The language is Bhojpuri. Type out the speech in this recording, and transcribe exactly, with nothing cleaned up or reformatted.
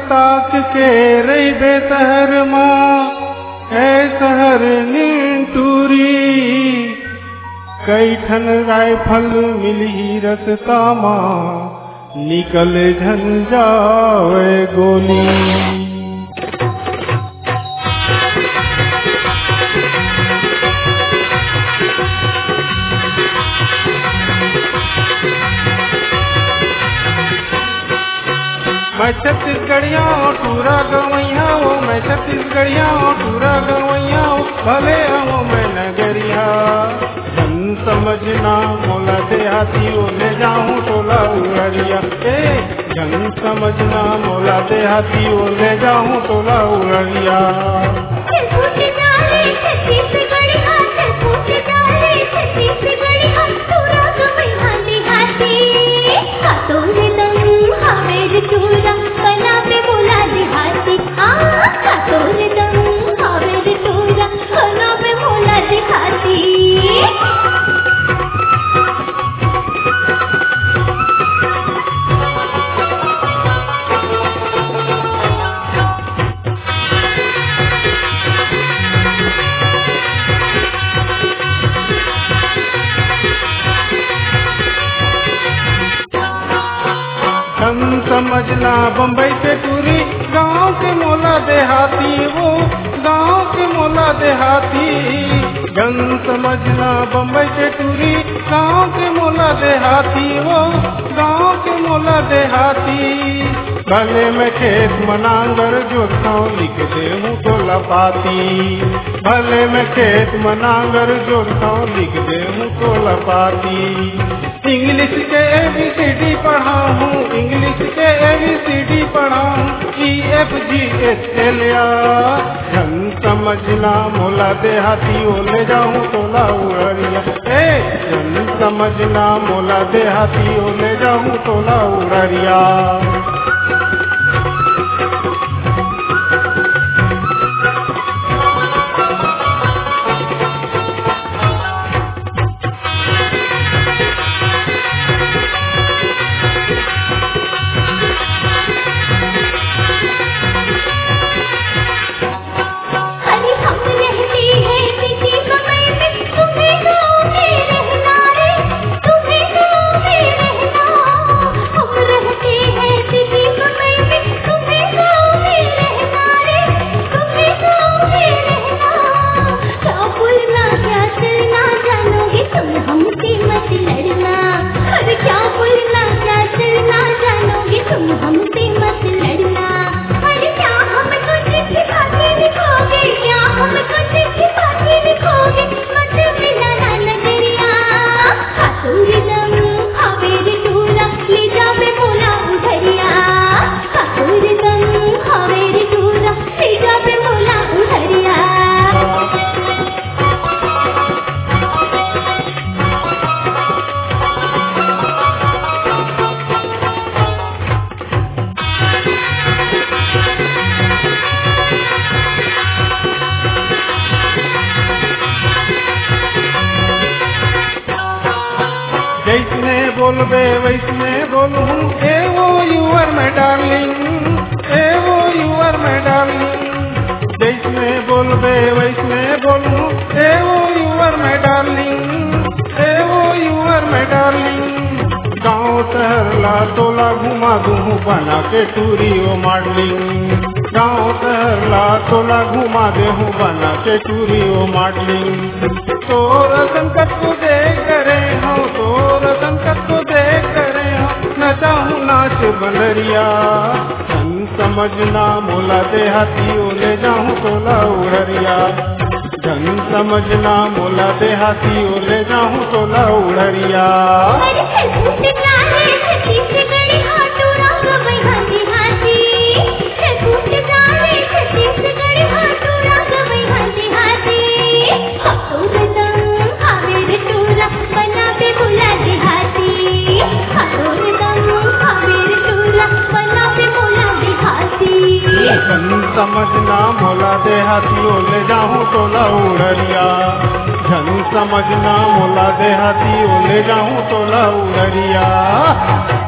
ताक के रही बेसहर माँ ऐ सहर नींटूरी कई ठन राइफल मिली रसता माँ निकल झंझावे गोली। मैं छत्तीसगढ़िया टूरा गवैया हो मैं छत्तीसगढ़िया टूरा गवैया हो भले हो मैं नगरिया जन समझना मोला देहाती ओ ले जाऊं टोला उड़िया ए जन समझना मोला देहाती ओ ले जाऊं टोला उड़िया। जन समझना बम्बई से टूरी गांव के मोला देहाती वो गांव के मोला देहाती जन समझना बम्बई से टूरी गांव के मोला देहाती वो गांव के मोला देहाती भले में खेत मनांगर जोतता लिख दे हूँ तो लपाती भले में खेत मनांगर जोतता लिख दे हूँ तो लपाती। इंग्लिश के ए बी सी डी पढ़ा हूँ इंग्लिश के ए बी सी डी पढ़ा हूँ ई एफ जी एच एल जन समझना मोला देहाती ओ ले जाऊँ टोला उड़िया ए जन समझना मोला देहाती ओ ले जाऊँ टोला उड़िया। जैसने बोलबे वैसने बोलूं ए वो यूर में डार्लिंग ए वो यूर में डार्लिंग जैसने बोलबे वैसने बोलूं ए वो यूर में डार्लिंग ए वो यूर में डार्लिंग गाँव शहर ला टोला घुमा दूँ बना के टूरी ओ मॉडलिंग गाँव शहर ला टोला घुमा दे हूँ बना के टूरी ओ मॉडलिंग। तोर संकट को देख करे हो तोर संकट को देख करे हो नचा हूँ नाच बनरिया जन समझना मोला देहाती ओ ले जाऊँ टोला उड़िया जन समझना मोला देहाती ओ ले जाऊँ टोला उड़िया। जन समझना मोला देहाती ओ ले जाऊँ टोला उड़िया जन समझना मोला देहाती ओ ले जाऊँ टोला उड़िया।